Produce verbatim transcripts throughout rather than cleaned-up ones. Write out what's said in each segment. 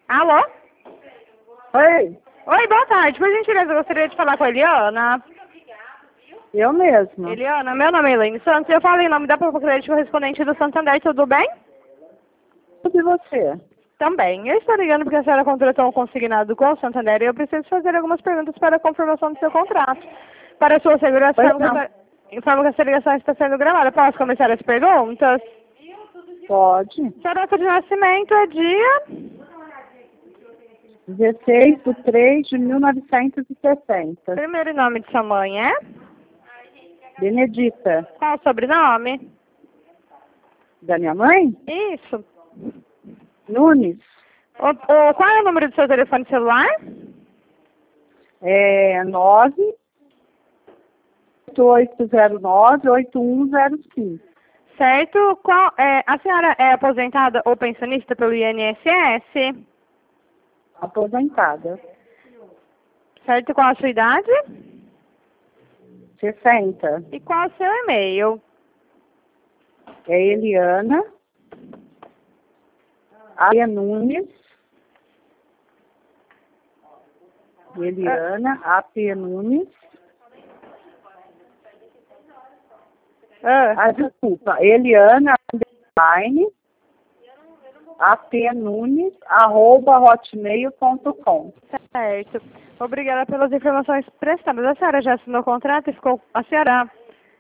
Alô? Oi, Oi, boa tarde. Por gentileza, eu gostaria de falar com a Eliana. eu mesma. Eliana, meu nome é Elaine Santos e eu falo em nome da propriedade correspondente do Santander, tudo bem? Tudo e você? Também. Eu estou ligando porque a senhora contratou um consignado com o Santander e eu preciso fazer algumas perguntas para a confirmação do seu contrato. Para a sua segurança, Pois informo não. que, informo que essa ligação está sendo gravada. Posso começar as perguntas? Pode. Sua data de nascimento é dia... dezesseis de três de mil novecentos e sessenta. Primeiro nome de sua mãe é? Benedita. Qual o sobrenome? Da minha mãe? Isso. Nunes. O, o, qual é o número do seu telefone celular? É nove oito zero nove oito um zero cinco. Certo. Qual, é, a senhora é aposentada ou pensionista pelo I N S S? Aposentada. Certo. Qual a sua idade? sessenta. E qual o seu e-mail? É Eliana. A Nunes. Eliana A P Nunes. Ah, Ah, desculpa. Eliana underline apnunes arroba hotmail ponto com. certo. Obrigada pelas informações prestadas. A senhora já assinou o contrato e ficou... A senhora...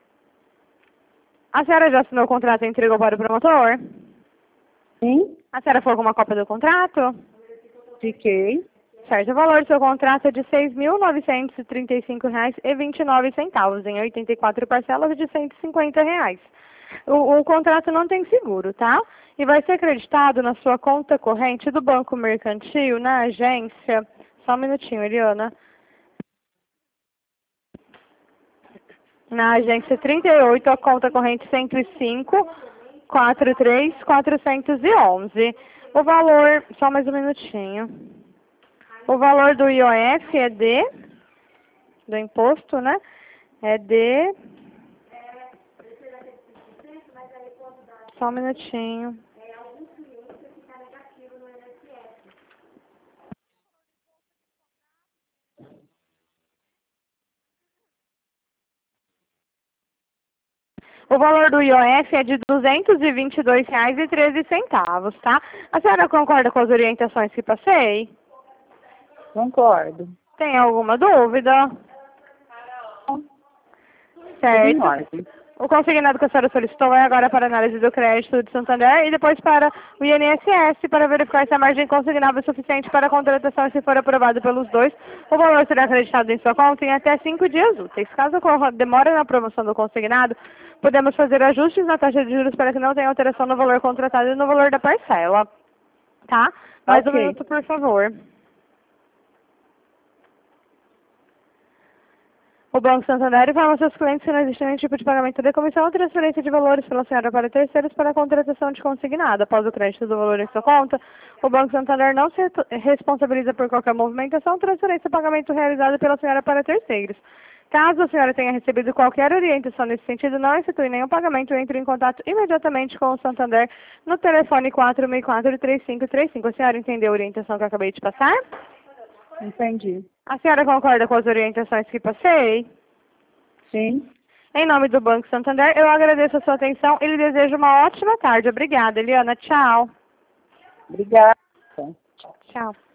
A senhora já assinou o contrato e entregou para o promotor? Sim, A senhora foi com uma cópia do contrato? fiquei. Certo. O valor do seu contrato é de seis mil novecentos e trinta e cinco reais e vinte e nove centavos, em oitenta e quatro parcelas de cento e cinquenta reais. O, o contrato não tem seguro, tá? E vai ser acreditado na sua conta corrente do Banco Mercantil, na agência... Só um minutinho, Eliana. Na agência trinta e oito, a conta corrente cento e cinco, quarenta e três, quatrocentos e onze. O valor... Só mais um minutinho. O valor do I O F é de... Do imposto, né? É de... Só um minutinho. O valor do I O F é de duzentos e vinte e dois reais e treze centavos, tá? A senhora concorda com as orientações que passei? Concordo. Tem alguma dúvida? Tudo em Certo. ordem. O consignado que a senhora solicitou é agora para análise do crédito de Santander e depois para o I N S S para verificar se a margem consignável é suficiente para a contratação e se for aprovado pelos dois, o valor será acreditado em sua conta em até cinco dias úteis. Caso ocorra demora na aprovação do consignado, podemos fazer ajustes na taxa de juros para que não tenha alteração no valor contratado e no valor da parcela. Tá? Mais um Ok. minuto, por favor. O Banco Santander informa aos seus clientes que não existe nenhum tipo de pagamento de comissão ou transferência de valores pela senhora para terceiros para a contratação de consignado. Após o crédito do valor em sua conta, o Banco Santander não se responsabiliza por qualquer movimentação, transferência ou pagamento realizado pela senhora para terceiros. Caso a senhora tenha recebido qualquer orientação nesse sentido, não institui nenhum pagamento, entre em contato imediatamente com o Santander no telefone quatro seis quatro, três cinco três cinco. A senhora entendeu a orientação que eu acabei de passar? Entendi. A senhora concorda com as orientações que passei? Sim. Em nome do Banco Santander, eu agradeço a sua atenção e lhe desejo uma ótima tarde. Obrigada, Eliana. Tchau. Obrigada. Tchau.